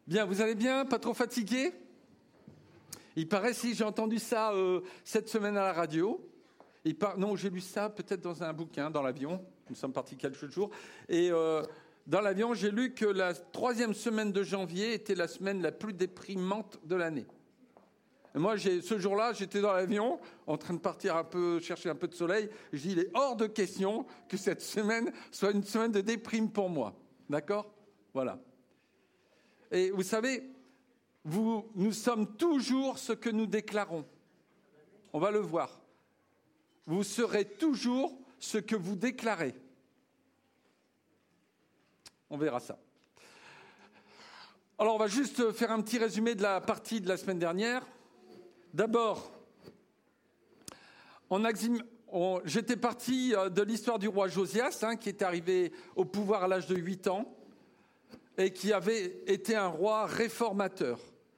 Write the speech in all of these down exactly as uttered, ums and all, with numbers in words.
Bien, vous allez bien? Pas trop fatigué? Il paraît, si j'ai entendu ça euh, cette semaine à la radio. Il par... Non, j'ai lu ça peut-être dans un bouquin, dans l'avion. Nous sommes partis quelques jours. Et euh, dans l'avion, j'ai lu que la troisième semaine de janvier était la semaine la plus déprimante de l'année. Et moi, j'ai, ce jour-là, j'étais dans l'avion, en train de partir un peu, chercher un peu de soleil. Je dis, il est hors de question que cette semaine soit une semaine de déprime pour moi. D'accord? Voilà. Et vous savez, vous, nous sommes toujours ce que nous déclarons. On va le voir. Vous serez toujours ce que vous déclarez. On verra ça. Alors, on va juste faire un petit résumé de la partie de la semaine dernière. D'abord, on a, on, j'étais parti de l'histoire du roi Josias, hein, qui est arrivé au pouvoir à l'âge de huit ans et qui avait été un roi réformateur.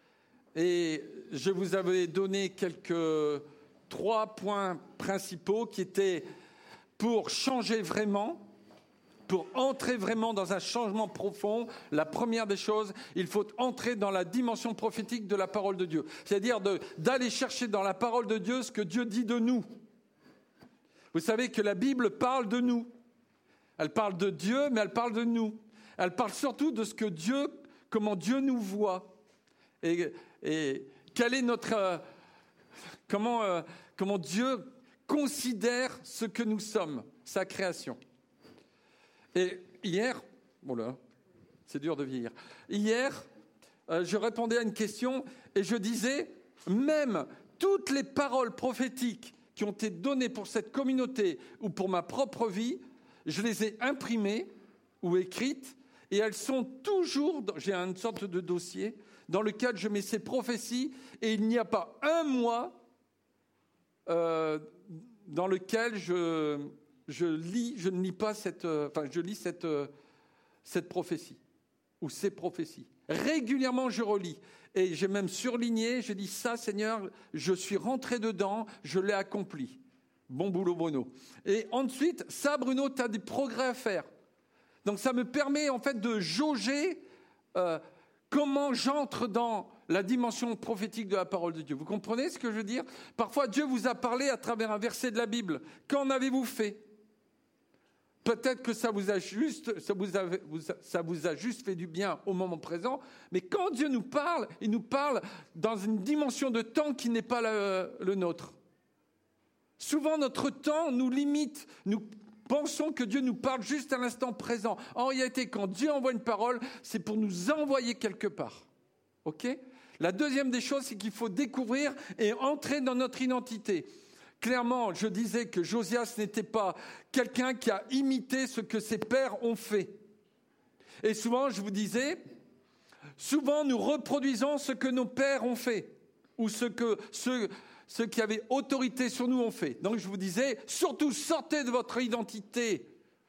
Et je vous avais donné quelques trois points principaux qui étaient pour changer vraiment, pour entrer vraiment dans un changement profond. La première des choses, il faut entrer dans la dimension prophétique de la parole de Dieu. C'est-à-dire de, d'aller chercher dans la parole de Dieu ce que Dieu dit de nous. Vous savez que la Bible parle de nous. Elle parle de Dieu, mais elle parle de nous. Elle parle surtout de ce que Dieu, comment Dieu nous voit. Et, et quel est notre... Euh, comment, euh, comment Dieu considère ce que nous sommes, sa création. Et hier, bon là, c'est dur de vieillir. Hier, euh, je répondais à une question et je disais, même toutes les paroles prophétiques qui ont été données pour cette communauté ou pour ma propre vie, je les ai imprimées ou écrites et elles sont toujours, j'ai une sorte de dossier dans lequel je mets ces prophéties et il n'y a pas un mois euh, dans lequel je... Je lis, je ne lis pas cette, euh, enfin, je lis cette, euh, cette prophétie ou ces prophéties. Régulièrement, je relis et j'ai même surligné. J'ai dit ça, Seigneur, je suis rentré dedans, je l'ai accompli. Bon boulot, Bruno. Et ensuite, ça, Bruno, tu as des progrès à faire. Donc, ça me permet en fait de jauger euh, comment j'entre dans la dimension prophétique de la parole de Dieu. Vous comprenez ce que je veux dire? Parfois, Dieu vous a parlé à travers un verset de la Bible. Qu'en avez-vous fait? Peut-être que ça vous a juste, ça vous a, ça vous a juste fait du bien au moment présent, mais quand Dieu nous parle, il nous parle dans une dimension de temps qui n'est pas le, le nôtre. Souvent, notre temps nous limite. Nous pensons que Dieu nous parle juste à l'instant présent. En réalité, quand Dieu envoie une parole, c'est pour nous envoyer quelque part. Ok ? La deuxième des choses, c'est qu'il faut découvrir et entrer dans notre identité. Clairement, je disais que Josias n'était pas quelqu'un qui a imité ce que ses pères ont fait. Et souvent, je vous disais, souvent nous reproduisons ce que nos pères ont fait, ou ce que ceux, ceux qui avaient autorité sur nous ont fait. Donc je vous disais, surtout sortez de votre identité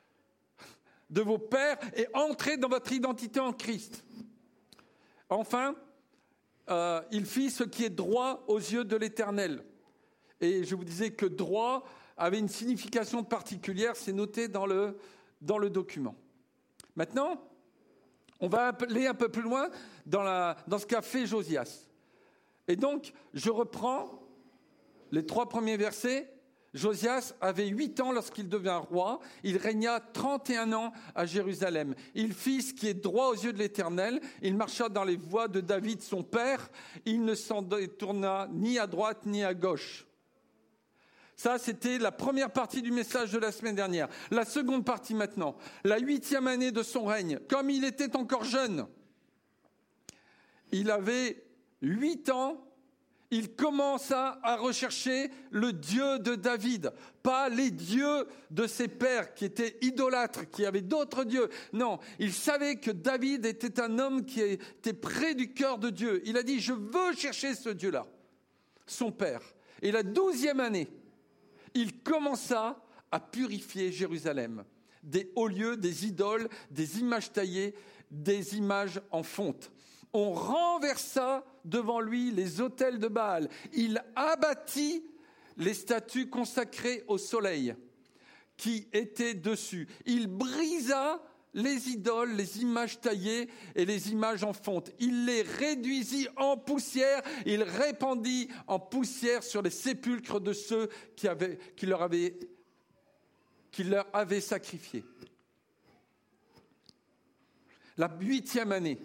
de vos pères et entrez dans votre identité en Christ. Enfin, euh, il fit ce qui est droit aux yeux de l'Éternel. Et je vous disais que droit avait une signification particulière, c'est noté dans le, dans le document. Maintenant, on va aller un peu plus loin dans, la, dans ce qu'a fait Josias. Et donc, je reprends les trois premiers versets. Josias avait huit ans lorsqu'il devint roi. Il régna trente et un ans à Jérusalem. Il fit ce qui est droit aux yeux de l'Éternel. Il marcha dans les voies de David, son père. Il ne s'en détourna ni à droite ni à gauche. Ça, c'était la première partie du message de la semaine dernière. La seconde partie maintenant, la huitième année de son règne, comme il était encore jeune, il avait huit ans, il commença à rechercher le Dieu de David, pas les dieux de ses pères qui étaient idolâtres, qui avaient d'autres dieux. Non, il savait que David était un homme qui était près du cœur de Dieu. Il a dit, je veux chercher ce Dieu-là, son père. Et la douzième année, il commença à purifier Jérusalem, des hauts lieux, des idoles, des images taillées, des images en fonte. On renversa devant lui les autels de Baal. Il abattit les statues consacrées au soleil qui étaient dessus. Il brisa les idoles, les images taillées et les images en fonte. Il les réduisit en poussière, il répandit en poussière sur les sépulcres de ceux qui, avaient, qui, leur, avaient, qui leur avaient sacrifié. La huitième année,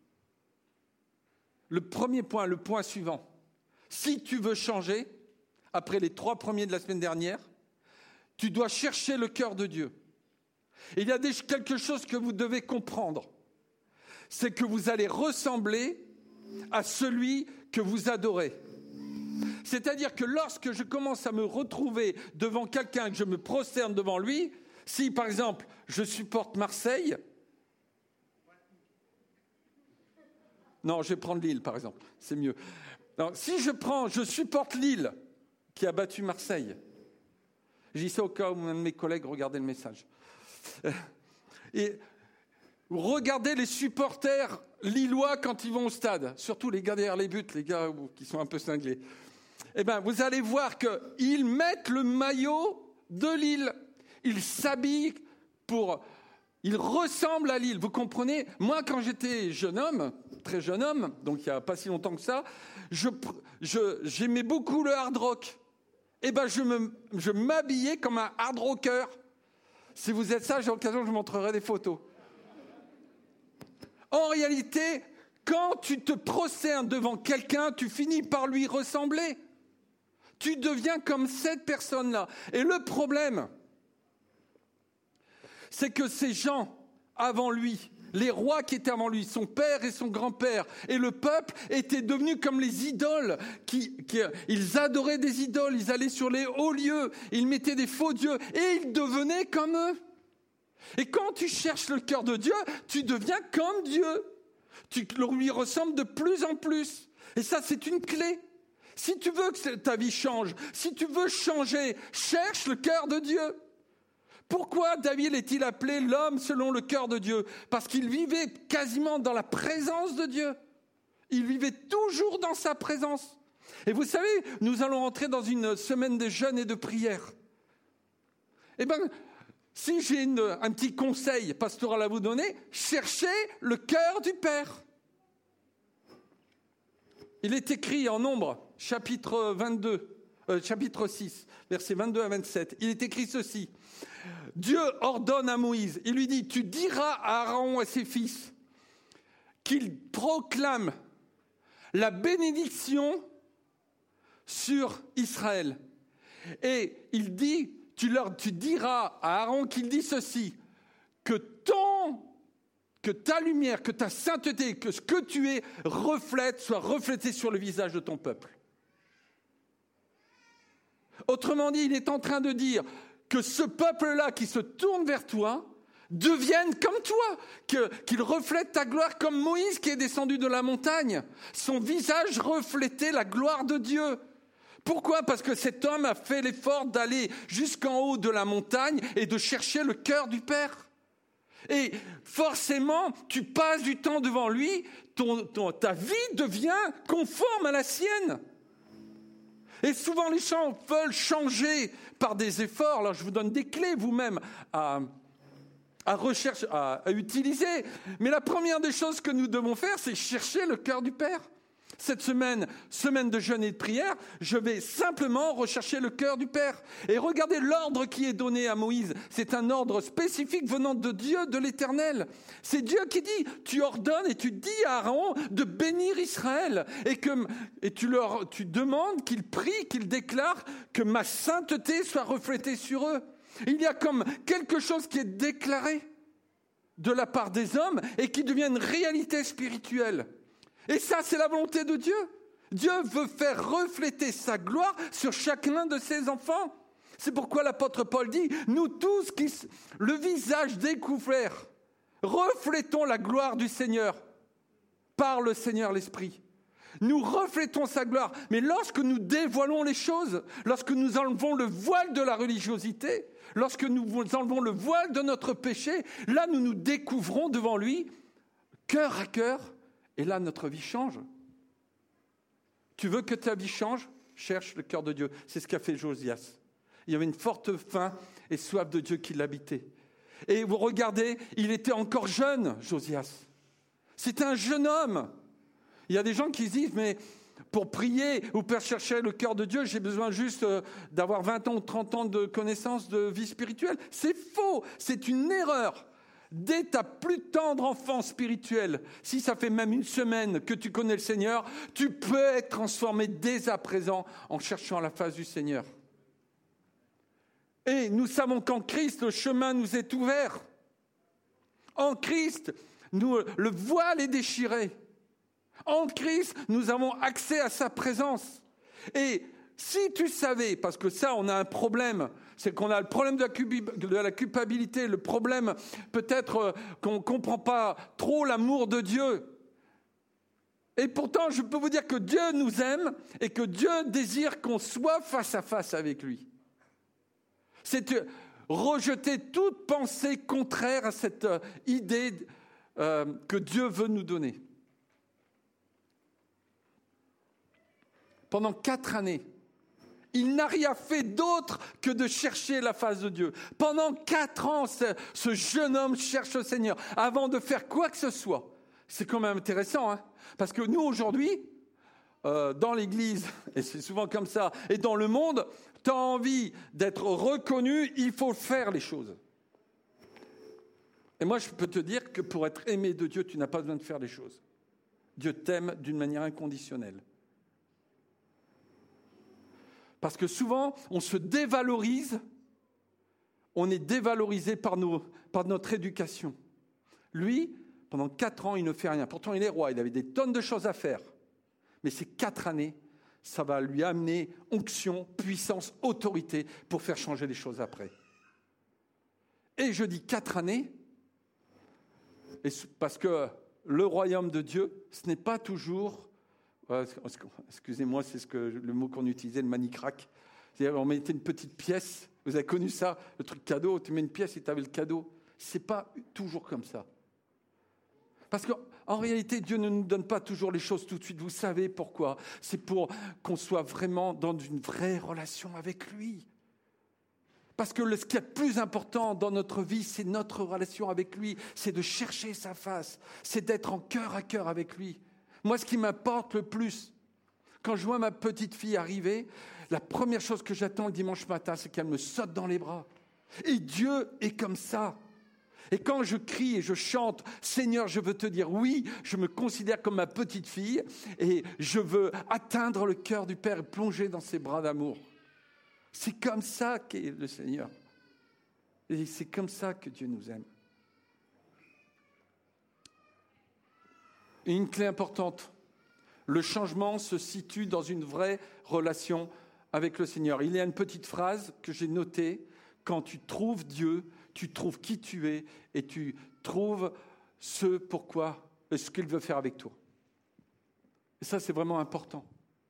le premier point, le point suivant. Si tu veux changer, après les trois premiers de la semaine dernière, tu dois chercher le cœur de Dieu. Et il y a des, quelque chose que vous devez comprendre. C'est que vous allez ressembler à celui que vous adorez. C'est-à-dire que lorsque je commence à me retrouver devant quelqu'un, que je me prosterne devant lui, si par exemple je supporte Marseille, non, je vais prendre Lille par exemple, c'est mieux. Alors, si je prends, je supporte Lille qui a battu Marseille, je dis ça au cas où un de mes collègues regardait le message. Et regardez les supporters lillois quand ils vont au stade, surtout les gars derrière les buts, les gars qui sont un peu cinglés. Eh bien, vous allez voir qu'ils mettent le maillot de Lille. Ils s'habillent pour... Ils ressemblent à Lille, vous comprenez ? Moi, quand j'étais jeune homme, très jeune homme, donc il n'y a pas si longtemps que ça, je, je, j'aimais beaucoup le hard rock. Eh bien, je, me, je m'habillais comme un hard rocker. Si vous êtes ça, j'ai l'occasion, je vous montrerai des photos. En réalité, quand tu te prosternes devant quelqu'un, tu finis par lui ressembler. Tu deviens comme cette personne-là. Et le problème, c'est que ces gens avant lui, les rois qui étaient avant lui, son père et son grand-père, et le peuple étaient devenus comme les idoles. Qui, qui, ils adoraient des idoles, ils allaient sur les hauts lieux, ils mettaient des faux dieux, et ils devenaient comme eux. Et quand tu cherches le cœur de Dieu, tu deviens comme Dieu. Tu lui ressembles de plus en plus. Et ça, c'est une clé. Si tu veux que ta vie change, si tu veux changer, cherche le cœur de Dieu. Pourquoi David est-il appelé l'homme selon le cœur de Dieu ? Parce qu'il vivait quasiment dans la présence de Dieu. Il vivait toujours dans sa présence. Et vous savez, nous allons entrer dans une semaine de jeûne et de prière. Eh bien, si j'ai une, un petit conseil pastoral à vous donner, cherchez le cœur du Père. Il est écrit en Nombre, chapitre vingt-deux, euh, chapitre six, versets vingt-deux à vingt-sept. Il est écrit ceci. Dieu ordonne à Moïse, il lui dit, tu diras à Aaron et ses fils qu'ils proclament la bénédiction sur Israël. Et il dit, tu leur, tu diras à Aaron qu'il dit ceci, que ton, que ta lumière, que ta sainteté, que ce que tu es reflète, soit reflété sur le visage de ton peuple. Autrement dit, il est en train de dire que ce peuple-là qui se tourne vers toi devienne comme toi, que, qu'il reflète ta gloire comme Moïse qui est descendu de la montagne. Son visage reflétait la gloire de Dieu. Pourquoi ? Parce que cet homme a fait l'effort d'aller jusqu'en haut de la montagne et de chercher le cœur du Père. Et forcément, tu passes du temps devant lui, ton, ton, ta vie devient conforme à la sienne. Et souvent, les gens veulent changer par des efforts. Alors, je vous donne des clés vous-même à, à, rechercher, à, à utiliser. Mais la première des choses que nous devons faire, c'est chercher le cœur du Père. Cette semaine, semaine de jeûne et de prière, je vais simplement rechercher le cœur du Père. Et regardez l'ordre qui est donné à Moïse. C'est un ordre spécifique venant de Dieu, de l'Éternel. C'est Dieu qui dit, tu ordonnes et tu dis à Aaron de bénir Israël. Et, que, et tu, leur, tu demandes qu'il prie, qu'il déclare que ma sainteté soit reflétée sur eux. Il y a comme quelque chose qui est déclaré de la part des hommes et qui devient une réalité spirituelle. Et ça, c'est la volonté de Dieu. Dieu veut faire refléter sa gloire sur chacun de ses enfants. C'est pourquoi l'apôtre Paul dit, nous tous, qui, le visage découvert, reflétons la gloire du Seigneur par le Seigneur l'Esprit. Nous reflétons sa gloire. Mais lorsque nous dévoilons les choses, lorsque nous enlevons le voile de la religiosité, lorsque nous enlevons le voile de notre péché, là, nous nous découvrons devant lui, cœur à cœur. Et là, notre vie change. Tu veux que ta vie change ? Cherche le cœur de Dieu. C'est ce qu'a fait Josias. Il y avait une forte faim et soif de Dieu qui l'habitait. Et vous regardez, il était encore jeune, Josias. C'était un jeune homme. Il y a des gens qui se disent, mais pour prier ou pour chercher le cœur de Dieu, j'ai besoin juste d'avoir vingt ans ou trente ans de connaissance de vie spirituelle. C'est faux, c'est une erreur. Dès ta plus tendre enfance spirituelle, si ça fait même une semaine que tu connais le Seigneur, tu peux être transformé dès à présent en cherchant la face du Seigneur. Et nous savons qu'en Christ, le chemin nous est ouvert. En Christ, nous, le voile est déchiré. En Christ, nous avons accès à sa présence. Et si tu savais, parce que ça, on a un problème, c'est qu'on a le problème de la culpabilité, le problème peut-être qu'on ne comprend pas trop l'amour de Dieu. Et pourtant, je peux vous dire que Dieu nous aime et que Dieu désire qu'on soit face à face avec lui. C'est rejeter toute pensée contraire à cette idée euh, que Dieu veut nous donner. Pendant quatre années, il n'a rien fait d'autre que de chercher la face de Dieu. Pendant quatre ans, ce, ce jeune homme cherche le Seigneur avant de faire quoi que ce soit. C'est quand même intéressant, hein, parce que nous, aujourd'hui, euh, dans l'Église, et c'est souvent comme ça, et dans le monde, tu as envie d'être reconnu, il faut faire les choses. Et moi, je peux te dire que pour être aimé de Dieu, tu n'as pas besoin de faire les choses. Dieu t'aime d'une manière inconditionnelle. Parce que souvent, on se dévalorise, on est dévalorisé par, nos, par notre éducation. Lui, pendant quatre ans, il ne fait rien. Pourtant, il est roi, il avait des tonnes de choses à faire. Mais ces quatre années, ça va lui amener onction, puissance, autorité pour faire changer les choses après. Et je dis quatre années, parce que le royaume de Dieu, ce n'est pas toujours... Excusez-moi, c'est ce que, le mot qu'on utilisait, le manicrac. C'est-à-dire, on mettait une petite pièce. Vous avez connu ça, le truc cadeau, tu mets une pièce et tu avais le cadeau. Ce n'est pas toujours comme ça. Parce qu'en réalité, Dieu ne nous donne pas toujours les choses tout de suite. Vous savez pourquoi ? C'est pour qu'on soit vraiment dans une vraie relation avec lui. Parce que ce qui est le plus important dans notre vie, c'est notre relation avec lui. C'est de chercher sa face. C'est d'être en cœur à cœur avec lui. Moi, ce qui m'importe le plus, quand je vois ma petite fille arriver, la première chose que j'attends le dimanche matin, c'est qu'elle me saute dans les bras. Et Dieu est comme ça. Et quand je crie et je chante, Seigneur, je veux te dire oui, je me considère comme ma petite fille et je veux atteindre le cœur du Père et plonger dans ses bras d'amour. C'est comme ça qu'est le Seigneur. Et c'est comme ça que Dieu nous aime. Et une clé importante, le changement se situe dans une vraie relation avec le Seigneur. Il y a une petite phrase que j'ai notée, quand tu trouves Dieu, tu trouves qui tu es et tu trouves ce pourquoi, ce qu'il veut faire avec toi. Et ça, c'est vraiment important.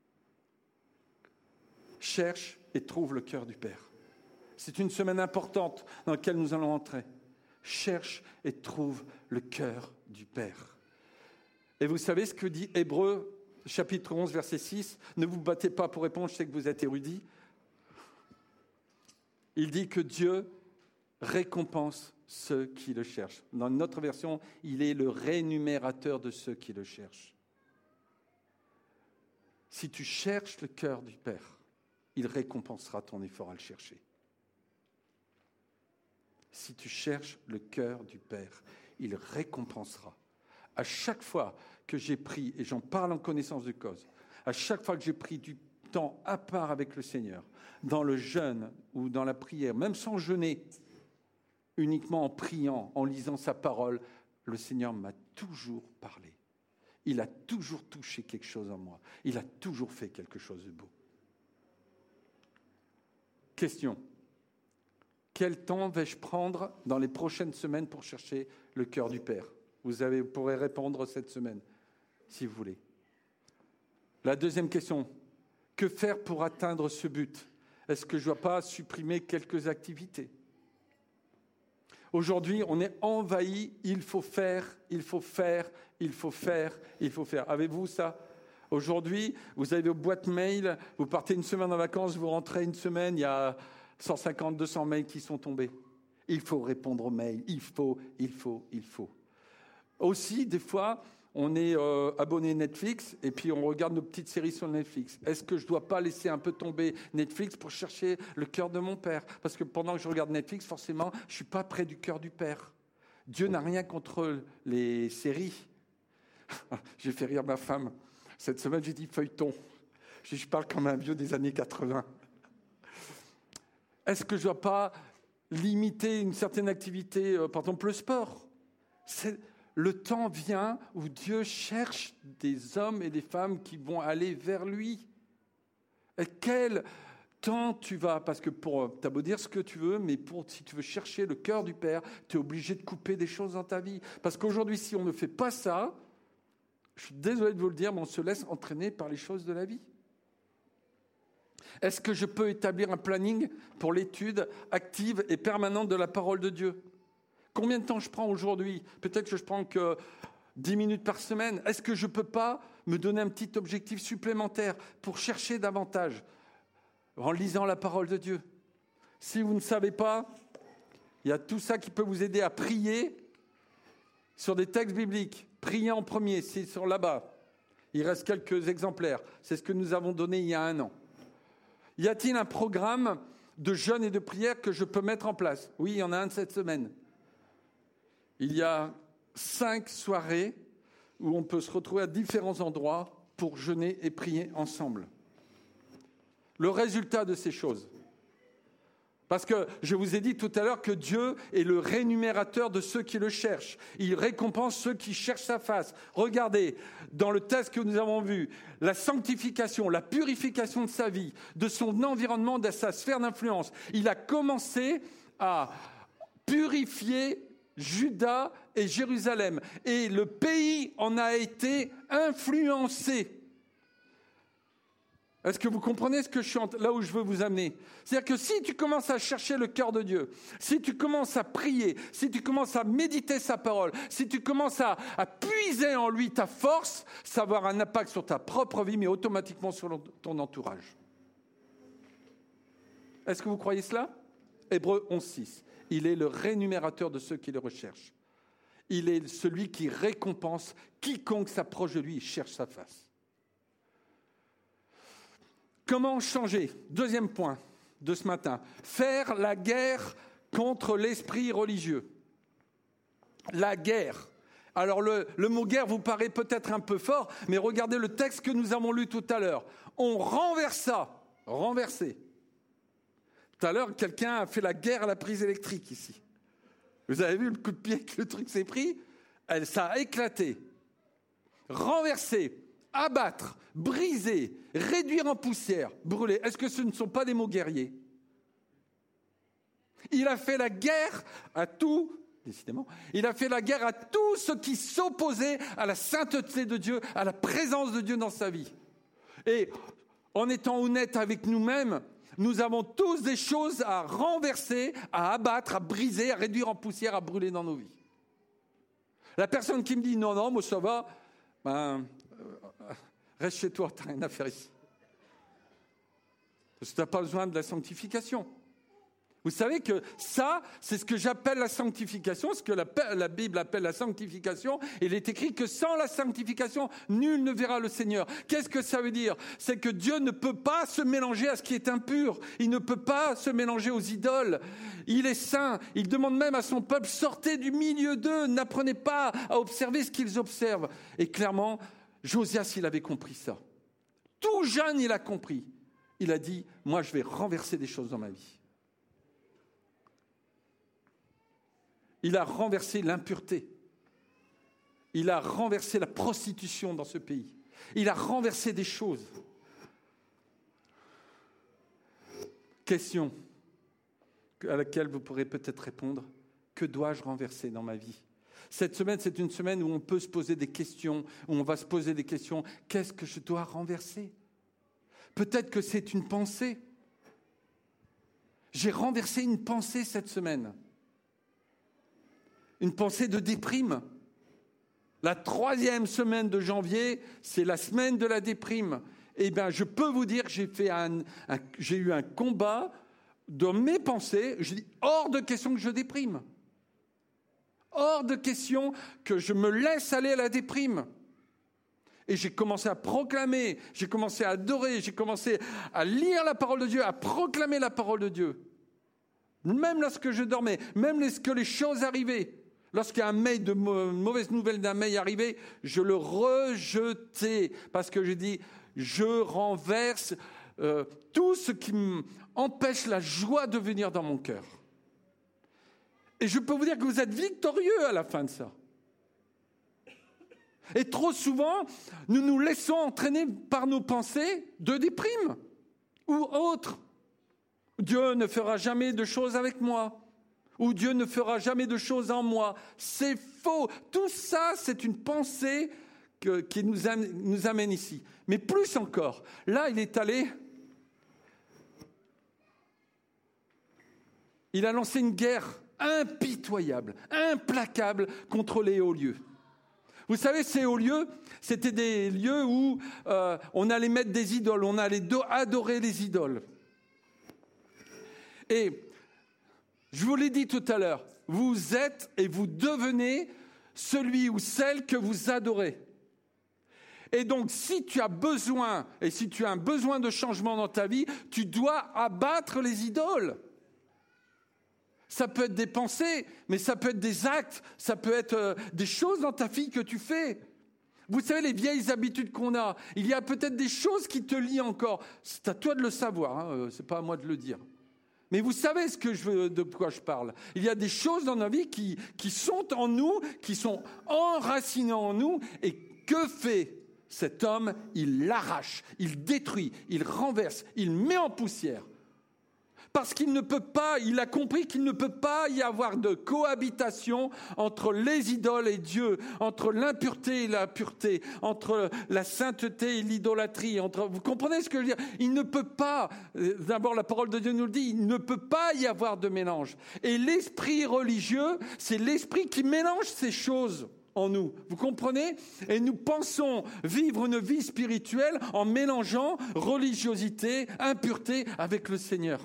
Cherche et trouve le cœur du Père. C'est une semaine importante dans laquelle nous allons entrer. Cherche et trouve le cœur du Père. Et vous savez ce que dit Hébreux, chapitre onze, verset six ? Ne vous battez pas pour répondre, je sais que vous êtes érudits. Il dit que Dieu récompense ceux qui le cherchent. Dans notre version, il est le rémunérateur de ceux qui le cherchent. Si tu cherches le cœur du Père, il récompensera ton effort à le chercher. Si tu cherches le cœur du Père, il récompensera. À chaque fois que j'ai pris, et j'en parle en connaissance de cause, à chaque fois que j'ai pris du temps à part avec le Seigneur, dans le jeûne ou dans la prière, même sans jeûner, uniquement en priant, en lisant sa parole, le Seigneur m'a toujours parlé. Il a toujours touché quelque chose en moi. Il a toujours fait quelque chose de beau. Question. Quel temps vais-je prendre dans les prochaines semaines pour chercher le cœur du Père ? Vous, avez, vous pourrez répondre cette semaine, si vous voulez. La deuxième question, que faire pour atteindre ce but ? Est-ce que je ne dois pas supprimer quelques activités ? Aujourd'hui, on est envahi, il faut faire, il faut faire, il faut faire, il faut faire. Avez-vous ça ? Aujourd'hui, vous avez vos boîtes mail, vous partez une semaine en vacances, vous rentrez une semaine, il y a cent cinquante, deux cents mails qui sont tombés. Il faut répondre aux mails. Il faut, il faut, il faut. Aussi, des fois, on est euh, abonné Netflix et puis on regarde nos petites séries sur Netflix. Est-ce que je ne dois pas laisser un peu tomber Netflix pour chercher le cœur de mon Père? Parce que pendant que je regarde Netflix, forcément, je ne suis pas près du cœur du Père. Dieu n'a rien contre les séries. J'ai fait rire ma femme. Cette semaine, j'ai dit feuilleton. Je, je parle comme un vieux des années quatre-vingts. Est-ce que je ne dois pas limiter une certaine activité, euh, par exemple le sport? C'est... Le temps vient où Dieu cherche des hommes et des femmes qui vont aller vers lui. Et quel temps tu vas? Parce que pour, t'as beau dire ce que tu veux, mais pour, si tu veux chercher le cœur du Père, tu es obligé de couper des choses dans ta vie. Parce qu'aujourd'hui, si on ne fait pas ça, je suis désolé de vous le dire, mais on se laisse entraîner par les choses de la vie. Est-ce que je peux établir un planning pour l'étude active et permanente de la parole de Dieu? Combien de temps je prends aujourd'hui? Peut-être que je prends que dix minutes par semaine. Est-ce que je ne peux pas me donner un petit objectif supplémentaire pour chercher davantage en lisant la parole de Dieu? Si vous ne savez pas, il y a tout ça qui peut vous aider à prier sur des textes bibliques. Prier en premier, c'est sur là-bas. Il reste quelques exemplaires. C'est ce que nous avons donné il y a un an. Y a-t-il un programme de jeûne et de prière que je peux mettre en place? Oui, il y en a un cette semaine. Il y a cinq soirées où on peut se retrouver à différents endroits pour jeûner et prier ensemble. Le résultat de ces choses. Parce que je vous ai dit tout à l'heure que Dieu est le rémunérateur de ceux qui le cherchent. Il récompense ceux qui cherchent sa face. Regardez, dans le texte que nous avons vu, la sanctification, la purification de sa vie, de son environnement, de sa sphère d'influence. Il a commencé à purifier Juda et Jérusalem. Et le pays en a été influencé. Est-ce que vous comprenez ce que je suis en... là où je veux vous amener? C'est-à-dire que si tu commences à chercher le cœur de Dieu, si tu commences à prier, si tu commences à méditer sa parole, si tu commences à, à puiser en lui ta force, ça va avoir un impact sur ta propre vie, mais automatiquement sur ton entourage. Est-ce que vous croyez cela? Hébreux onze six. Il est le rémunérateur de ceux qui le recherchent. Il est celui qui récompense quiconque s'approche de lui et cherche sa face. Comment changer? Deuxième point de ce matin. Faire la guerre contre l'esprit religieux. La guerre. Alors le, le mot guerre vous paraît peut-être un peu fort, mais regardez le texte que nous avons lu tout à l'heure. On renversa, renversé. Tout à l'heure, quelqu'un a fait la guerre à la prise électrique ici. Vous avez vu le coup de pied que le truc s'est pris? Elle, ça a éclaté. Renverser, abattre, briser, réduire en poussière, brûler. Est-ce que ce ne sont pas des mots guerriers? Il a fait la guerre à tout, décidément, il a fait la guerre à tout ce qui s'opposait à la sainteté de Dieu, à la présence de Dieu dans sa vie. Et en étant honnête avec nous-mêmes, nous avons tous des choses à renverser, à abattre, à briser, à réduire en poussière, à brûler dans nos vies. La personne qui me dit « non, non, moi ça va », ben, euh, reste chez toi, tu n'as rien à faire ici. Parce que tu n'as pas besoin de la sanctification. Vous savez que ça, c'est ce que j'appelle la sanctification, ce que la, la Bible appelle la sanctification. Il est écrit que sans la sanctification, nul ne verra le Seigneur. Qu'est-ce que ça veut dire? C'est que Dieu ne peut pas se mélanger à ce qui est impur. Il ne peut pas se mélanger aux idoles. Il est saint. Il demande même à son peuple, sortez du milieu d'eux, n'apprenez pas à observer ce qu'ils observent. Et clairement, Josias, il avait compris ça. Tout jeune, il a compris. Il a dit, moi, je vais renverser des choses dans ma vie. Il a renversé l'impureté. Il a renversé la prostitution dans ce pays. Il a renversé des choses. Question à laquelle vous pourrez peut-être répondre. Que dois-je renverser dans ma vie? Cette semaine, c'est une semaine où on peut se poser des questions, où on va se poser des questions. Qu'est-ce que je dois renverser? Peut-être que c'est une pensée. J'ai renversé une pensée cette semaine. Une pensée de déprime. La troisième semaine de janvier, c'est la semaine de la déprime. Eh bien, je peux vous dire que j'ai, fait un, un, j'ai eu un combat dans mes pensées, je dis hors de question que je déprime. Hors de question que je me laisse aller à la déprime. Et j'ai commencé à proclamer, j'ai commencé à adorer, j'ai commencé à lire la parole de Dieu, à proclamer la parole de Dieu. Même lorsque je dormais, même lorsque les choses arrivaient. Lorsqu'un mail de mauvaise nouvelle d'un mail arrivait, je le rejetais parce que je dis, je renverse euh, tout ce qui m'empêche la joie de venir dans mon cœur. Et je peux vous dire que vous êtes victorieux à la fin de ça. Et trop souvent, nous nous laissons entraîner par nos pensées de déprime ou autres. Dieu ne fera jamais de choses avec moi. Ou Dieu ne fera jamais de choses en moi. C'est faux. Tout ça, c'est une pensée que, qui nous amène, nous amène ici. Mais plus encore, là, il est allé... Il a lancé une guerre impitoyable, implacable contre les hauts lieux. Vous savez, ces hauts lieux, c'était des lieux où euh, on allait mettre des idoles, on allait do- adorer les idoles. Et je vous l'ai dit tout à l'heure, vous êtes et vous devenez celui ou celle que vous adorez. Et donc, si tu as besoin, et si tu as un besoin de changement dans ta vie, tu dois abattre les idoles. Ça peut être des pensées, mais ça peut être des actes, ça peut être euh, des choses dans ta vie que tu fais. Vous savez, les vieilles habitudes qu'on a, il y a peut-être des choses qui te lient encore. C'est à toi de le savoir, hein, c'est pas à moi de le dire. Mais vous savez ce que je veux, de quoi je parle. Il y a des choses dans nos vies qui, qui sont en nous, qui sont enracinées en nous. Et que fait cet homme? Il l'arrache, il détruit, il renverse, il met en poussière. Parce qu'il ne peut pas, il a compris qu'il ne peut pas y avoir de cohabitation entre les idoles et Dieu, entre l'impureté et la pureté, entre la sainteté et l'idolâtrie. Entre, vous comprenez ce que je veux dire? Il ne peut pas, d'abord la parole de Dieu nous le dit, il ne peut pas y avoir de mélange. Et l'esprit religieux, c'est l'esprit qui mélange ces choses en nous. Vous comprenez? Et nous pensons vivre une vie spirituelle en mélangeant religiosité, impureté avec le Seigneur.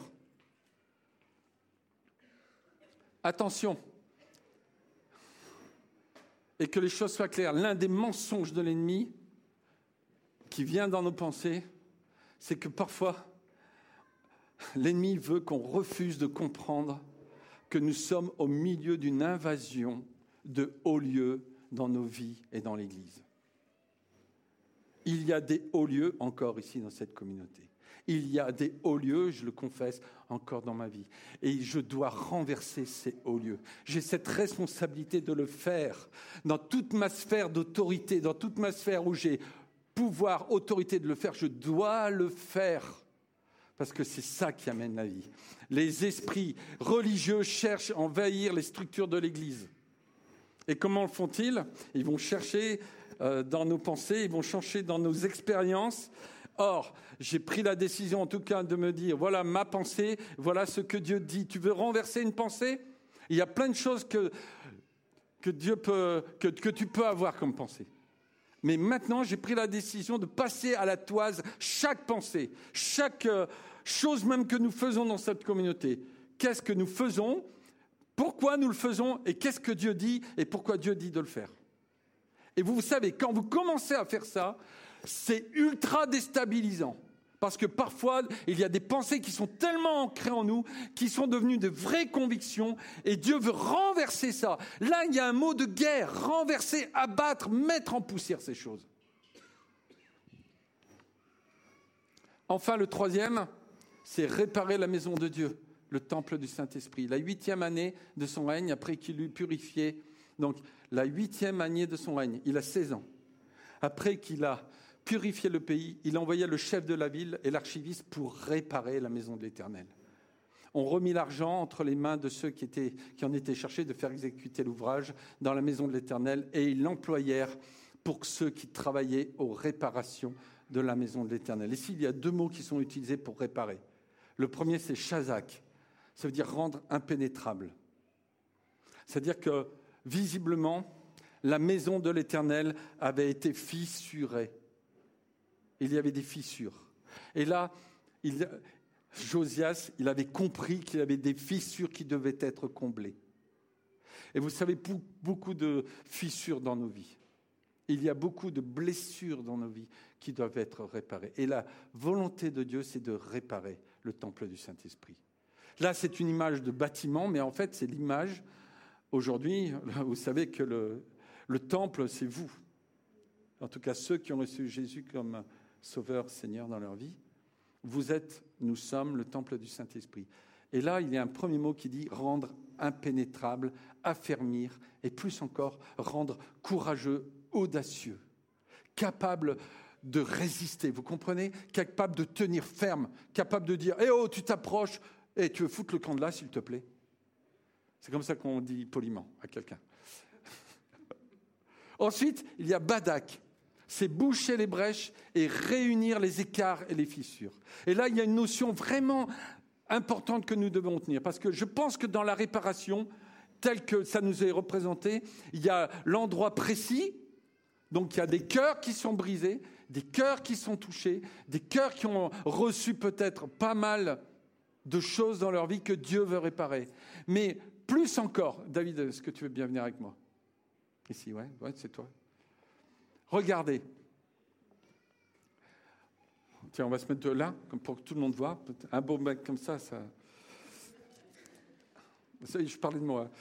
Attention, et que les choses soient claires, l'un des mensonges de l'ennemi qui vient dans nos pensées, c'est que parfois, l'ennemi veut qu'on refuse de comprendre que nous sommes au milieu d'une invasion de hauts lieux dans nos vies et dans l'Église. Il y a des hauts lieux encore ici dans cette communauté. Il y a des hauts lieux, je le confesse, encore dans ma vie. Et je dois renverser ces hauts lieux. J'ai cette responsabilité de le faire dans toute ma sphère d'autorité, dans toute ma sphère où j'ai pouvoir, autorité de le faire. Je dois le faire parce que c'est ça qui amène la vie. Les esprits religieux cherchent à envahir les structures de l'Église. Et comment le font-ils? Ils vont chercher euh, dans nos pensées, ils vont chercher dans nos expériences. Or, j'ai pris la décision en tout cas de me dire, voilà ma pensée, voilà ce que Dieu dit. Tu veux renverser une pensée? Il y a plein de choses que, que, Dieu peut, que, que tu peux avoir comme pensée. Mais maintenant, j'ai pris la décision de passer à la toise chaque pensée, chaque euh, chose même que nous faisons dans cette communauté. Qu'est-ce que nous faisons? Pourquoi nous le faisons? Et qu'est-ce que Dieu dit? Et pourquoi Dieu dit de le faire? Et vous, vous savez, quand vous commencez à faire ça, c'est ultra déstabilisant. Parce que parfois, il y a des pensées qui sont tellement ancrées en nous, qui sont devenues de vraies convictions, et Dieu veut renverser ça. Là, il y a un mot de guerre, renverser, abattre, mettre en poussière ces choses. Enfin, le troisième, c'est réparer la maison de Dieu, le temple du Saint-Esprit. La huitième année de son règne, après qu'il eut purifié, donc la huitième année de son règne, il a seize ans. Après qu'il a purifié le pays, il envoya le chef de la ville et l'archiviste pour réparer la maison de l'Éternel. On remit l'argent entre les mains de ceux qui, étaient, qui en étaient chargés de faire exécuter l'ouvrage dans la maison de l'Éternel, et ils l'employèrent pour ceux qui travaillaient aux réparations de la maison de l'Éternel. Ici, il y a deux mots qui sont utilisés pour réparer. Le premier, c'est shazak, ça veut dire rendre impénétrable. C'est-à-dire que, visiblement, la maison de l'Éternel avait été fissurée. Il y avait des fissures. Et là, il, Josias, il avait compris qu'il y avait des fissures qui devaient être comblées. Et vous savez, beaucoup de fissures dans nos vies. Il y a beaucoup de blessures dans nos vies qui doivent être réparées. Et la volonté de Dieu, c'est de réparer le temple du Saint-Esprit. Là, c'est une image de bâtiment, mais en fait, c'est l'image. Aujourd'hui, vous savez que le, le temple, c'est vous. En tout cas, ceux qui ont reçu Jésus comme Sauveur, Seigneur dans leur vie. Vous êtes, nous sommes le temple du Saint-Esprit. Et là, il y a un premier mot qui dit « rendre impénétrable, affermir » et plus encore, rendre courageux, audacieux, capable de résister. Vous comprenez ? Capable de tenir ferme, capable de dire « Eh oh, tu t'approches, et tu veux foutre le camp de là, s'il te plaît ?» C'est comme ça qu'on dit poliment à quelqu'un. Ensuite, il y a Badak. C'est boucher les brèches et réunir les écarts et les fissures. Et là, il y a une notion vraiment importante que nous devons tenir. Parce que je pense que dans la réparation, tel que ça nous est représenté, il y a l'endroit précis. Donc, il y a des cœurs qui sont brisés, des cœurs qui sont touchés, des cœurs qui ont reçu peut-être pas mal de choses dans leur vie que Dieu veut réparer. Mais plus encore, David, est-ce que tu veux bien venir avec moi ? Ici, ouais, ouais, c'est toi. Regardez. Tiens, on va se mettre là, comme pour que tout le monde voit. Un beau mec comme ça, ça... ça y est, je parlais de moi.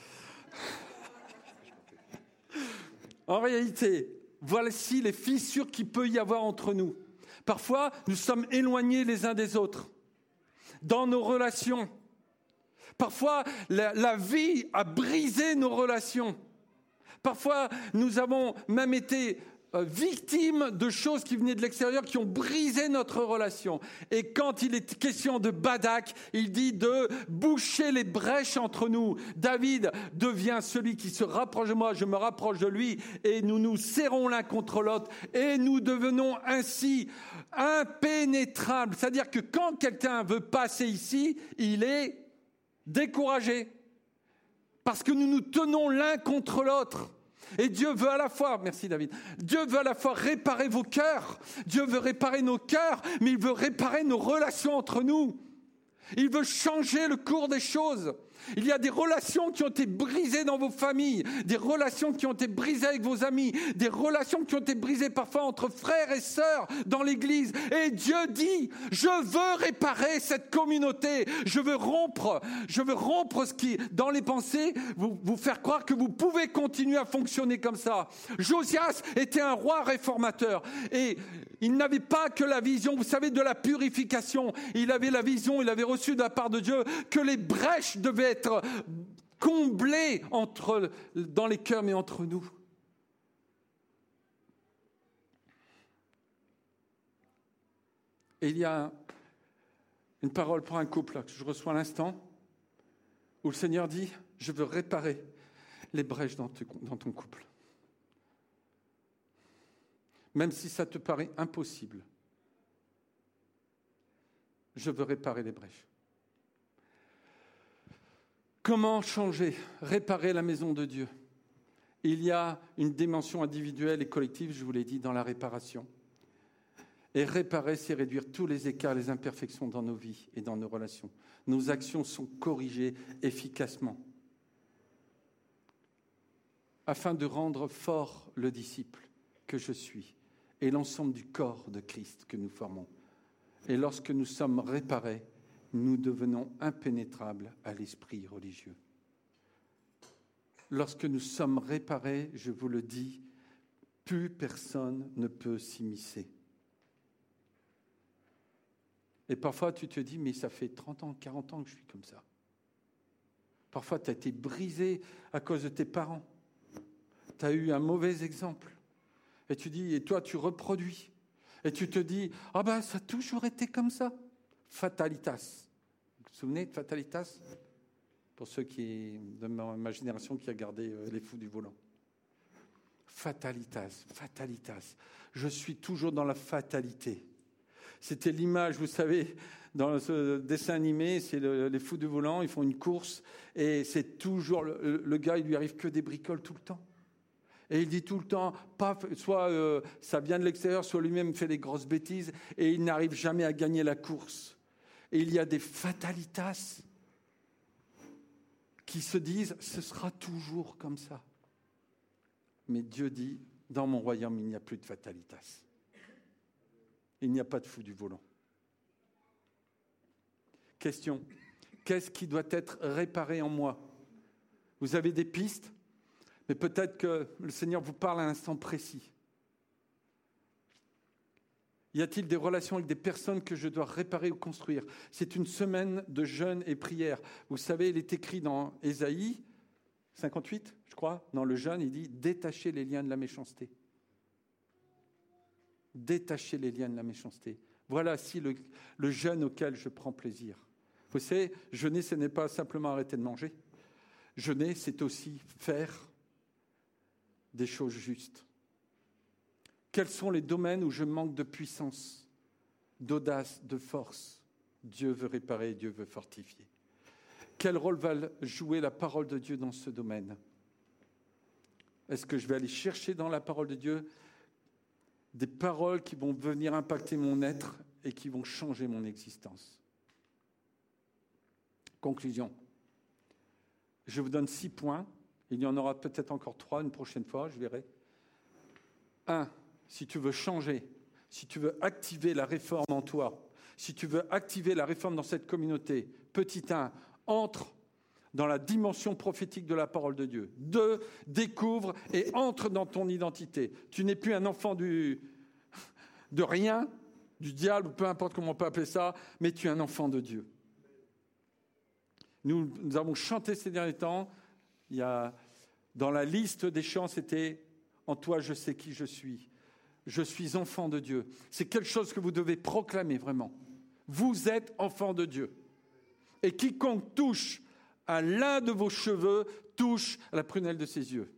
En réalité, voici les fissures qu'il peut y avoir entre nous. Parfois, nous sommes éloignés les uns des autres, dans nos relations. Parfois, la, la vie a brisé nos relations. Parfois, nous avons même été victimes de choses qui venaient de l'extérieur, qui ont brisé notre relation. Et quand il est question de Badak, il dit de boucher les brèches entre nous. David devient celui qui se rapproche de moi, je me rapproche de lui, et nous nous serrons l'un contre l'autre, et nous devenons ainsi impénétrables. C'est-à-dire que quand quelqu'un veut passer ici, il est découragé. Parce que nous nous tenons l'un contre l'autre. Et Dieu veut à la fois, merci David, Dieu veut à la fois réparer vos cœurs, Dieu veut réparer nos cœurs, mais il veut réparer nos relations entre nous. Il veut changer le cours des choses. Il y a des relations qui ont été brisées dans vos familles, des relations qui ont été brisées avec vos amis, des relations qui ont été brisées parfois entre frères et sœurs dans l'église. Et Dieu dit, je veux réparer cette communauté, je veux rompre, je veux rompre ce qui, dans les pensées, vous, vous faire croire que vous pouvez continuer à fonctionner comme ça. Josias était un roi réformateur et il n'avait pas que la vision, vous savez, de la purification. Il avait la vision, il avait reçu de la part de Dieu que les brèches devaient être comblées entre, dans les cœurs, mais entre nous. Et il y a une parole pour un couple que je reçois à l'instant, où le Seigneur dit, je veux réparer les brèches dans ton couple. Même si ça te paraît impossible, je veux réparer les brèches. Comment changer, réparer la maison de Dieu ? Il y a une dimension individuelle et collective, je vous l'ai dit, dans la réparation. Et réparer, c'est réduire tous les écarts, les imperfections dans nos vies et dans nos relations. Nos actions sont corrigées efficacement afin de rendre fort le disciple que je suis et l'ensemble du corps de Christ que nous formons. Et lorsque nous sommes réparés, nous devenons impénétrables à l'esprit religieux. Lorsque nous sommes réparés, je vous le dis, plus personne ne peut s'immiscer. Et parfois, tu te dis, mais ça fait trente ans, quarante ans que je suis comme ça. Parfois, tu as été brisé à cause de tes parents. Tu as eu un mauvais exemple. Et tu dis, et toi, tu reproduis. Et tu te dis, ah ben, ça a toujours été comme ça. Fatalitas. Vous vous souvenez de Fatalitas ? Pour ceux qui, de ma génération qui a gardé les fous du volant. Fatalitas, fatalitas. Je suis toujours dans la fatalité. C'était l'image, vous savez, dans ce dessin animé, c'est le, les fous du volant, ils font une course et c'est toujours, le, le gars, il lui arrive que des bricoles tout le temps. Et il dit tout le temps, pas, soit euh, ça vient de l'extérieur, soit lui-même fait des grosses bêtises et il n'arrive jamais à gagner la course. Et il y a des fatalitas qui se disent, ce sera toujours comme ça. Mais Dieu dit, dans mon royaume, il n'y a plus de fatalitas. Il n'y a pas de fou du volant. Question, qu'est-ce qui doit être réparé en moi? Vous avez des pistes, mais peut-être que le Seigneur vous parle à un instant précis. Y a-t-il des relations avec des personnes que je dois réparer ou construire? C'est une semaine de jeûne et prière. Vous savez, il est écrit dans Ésaïe cinquante-huit, je crois, dans le jeûne, il dit « Détachez les liens de la méchanceté ». Détachez les liens de la méchanceté. Voilà si le, le jeûne auquel je prends plaisir. Vous savez, jeûner, ce n'est pas simplement arrêter de manger. Jeûner, c'est aussi faire des choses justes. Quels sont les domaines où je manque de puissance, d'audace, de force? Dieu veut réparer, Dieu veut fortifier. Quel rôle va jouer la parole de Dieu dans ce domaine? Est-ce que je vais aller chercher dans la parole de Dieu des paroles qui vont venir impacter mon être et qui vont changer mon existence? Conclusion. Je vous donne six points. Il y en aura peut-être encore trois une prochaine fois, je verrai. Un, si tu veux changer, si tu veux activer la réforme en toi, si tu veux activer la réforme dans cette communauté, petit un, entre dans la dimension prophétique de la parole de Dieu. Deux, découvre et entre dans ton identité. Tu n'es plus un enfant du, de rien, du diable, peu importe comment on peut appeler ça, mais tu es un enfant de Dieu. Nous, nous avons chanté ces derniers temps. Il y a, dans la liste des chants, c'était « En toi, je sais qui je suis. Je suis enfant de Dieu. » C'est quelque chose que vous devez proclamer vraiment. Vous êtes enfant de Dieu. Et quiconque touche à l'un de vos cheveux touche à la prunelle de ses yeux.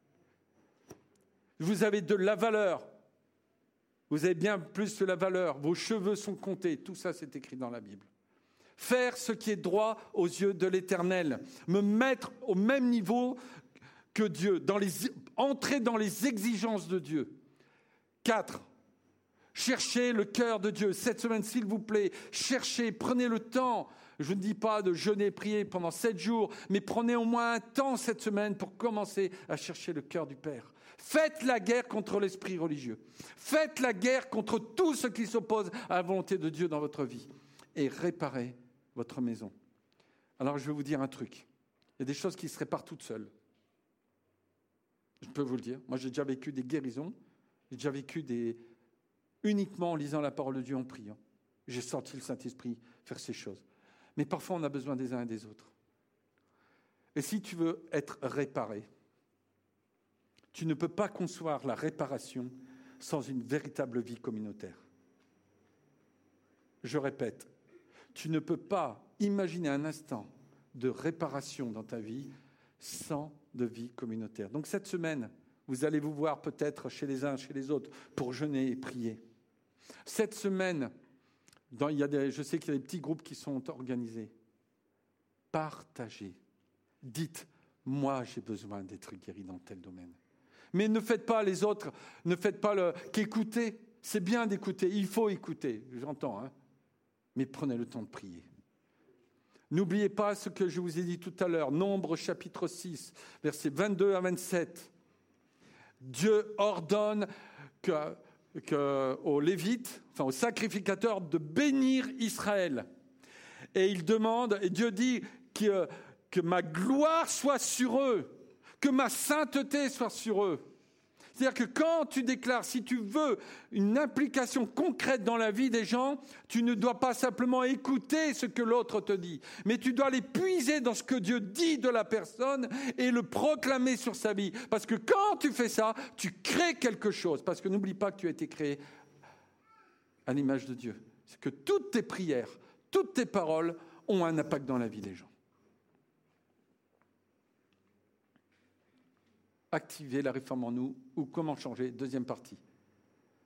Vous avez de la valeur. Vous avez bien plus de la valeur. Vos cheveux sont comptés. Tout ça, c'est écrit dans la Bible. Faire ce qui est droit aux yeux de l'Éternel. Me mettre au même niveau que Dieu. Dans les, entrer dans les exigences de Dieu. Quatre. Cherchez le cœur de Dieu. Cette semaine, s'il vous plaît, cherchez, prenez le temps. Je ne dis pas de jeûner et prier pendant sept jours, mais prenez au moins un temps cette semaine pour commencer à chercher le cœur du Père. Faites la guerre contre l'esprit religieux. Faites la guerre contre tout ce qui s'oppose à la volonté de Dieu dans votre vie. Et réparez votre maison. Alors je vais vous dire un truc. Il y a des choses qui se réparent toutes seules. Je peux vous le dire. Moi, j'ai déjà vécu des guérisons. J'ai déjà vécu des... uniquement en lisant la parole de Dieu, en priant. J'ai senti le Saint-Esprit faire ces choses. Mais parfois, on a besoin des uns et des autres. Et si tu veux être réparé, tu ne peux pas concevoir la réparation sans une véritable vie communautaire. Je répète, tu ne peux pas imaginer un instant de réparation dans ta vie sans de vie communautaire. Donc cette semaine, vous allez vous voir peut-être chez les uns, chez les autres, pour jeûner et prier. Cette semaine, dans, il y a des, je sais qu'il y a des petits groupes qui sont organisés. Partagez. Dites, moi j'ai besoin d'être guéri dans tel domaine. Mais ne faites pas les autres, ne faites pas le qu'écouter. C'est bien d'écouter, il faut écouter, j'entends, hein. Mais prenez le temps de prier. N'oubliez pas ce que je vous ai dit tout à l'heure, Nombre chapitre six, versets vingt-deux à vingt-sept. Dieu ordonne que, que, aux Lévites, enfin aux sacrificateurs, de bénir Israël. Et il demande, et Dieu dit que, que ma gloire soit sur eux, que ma sainteté soit sur eux. C'est-à-dire que quand tu déclares, si tu veux une implication concrète dans la vie des gens, tu ne dois pas simplement écouter ce que l'autre te dit, mais tu dois les puiser dans ce que Dieu dit de la personne et le proclamer sur sa vie. Parce que quand tu fais ça, tu crées quelque chose. Parce que n'oublie pas que tu as été créé à l'image de Dieu. C'est que toutes tes prières, toutes tes paroles ont un impact dans la vie des gens. Activer la réforme en nous ou comment changer, deuxième partie.